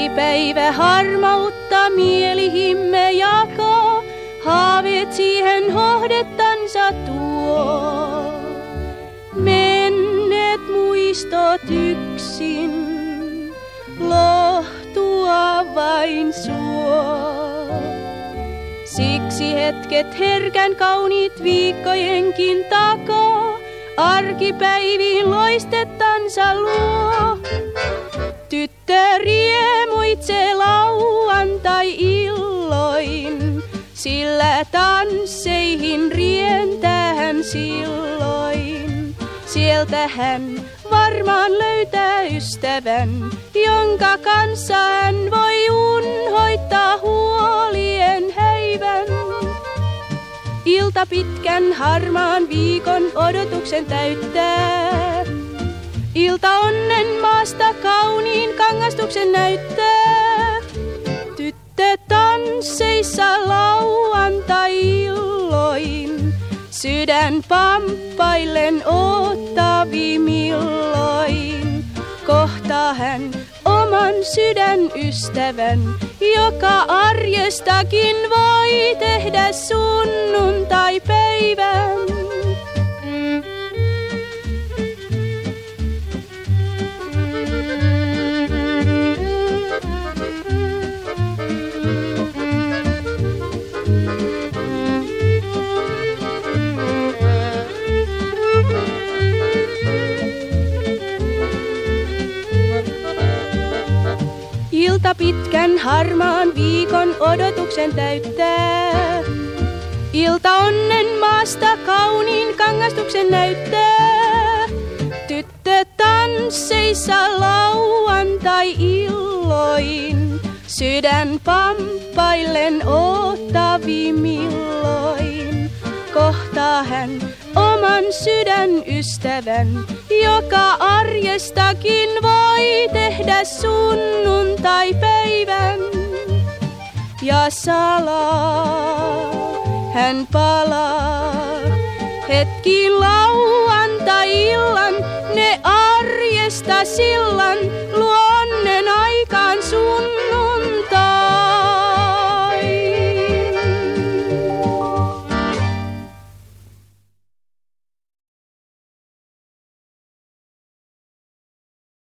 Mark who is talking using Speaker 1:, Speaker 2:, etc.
Speaker 1: Arkipäivä harmautta mielihimme jakaa, haaveet siihen hohdettansa tuo. Menneet muistot yksin, lohtua vain suo. Siksi hetket herkän kauniit viikkojenkin takaa, arkipäiviin loistettansa luo. Tyttö riemuitsee lauantai-illoin, sillä tansseihin rientää hän silloin. Sieltä hän varmaan löytää ystävän, jonka kanssa hän voi unhoittaa huolien häivän. Ilta pitkän harmaan viikon odotuksen täyttää. Ilta onnen maasta kauniin kangastuksen näyttää. Tyttö tansseissa lauantai-illoin, sydän pamppaillen ottavi milloin. Kohtaa hän oman sydänystävän, joka arjestakin voi tehdä sunnuntaipäivän. Ilta pitkän harmaan viikon odotuksen täyttää. Ilta onnen maasta kauniin kangastuksen näyttää. Tyttö tansseissa lauantai-illoin, sydän pamppaillen ottavi milloin. Kohtaa hän oman sydänystävän, joka arjestakin voi tehdä sunnuntaipäivän. Ja salaa hän palaa hetkiin lauantai-illan, ne arjesta sillan luo.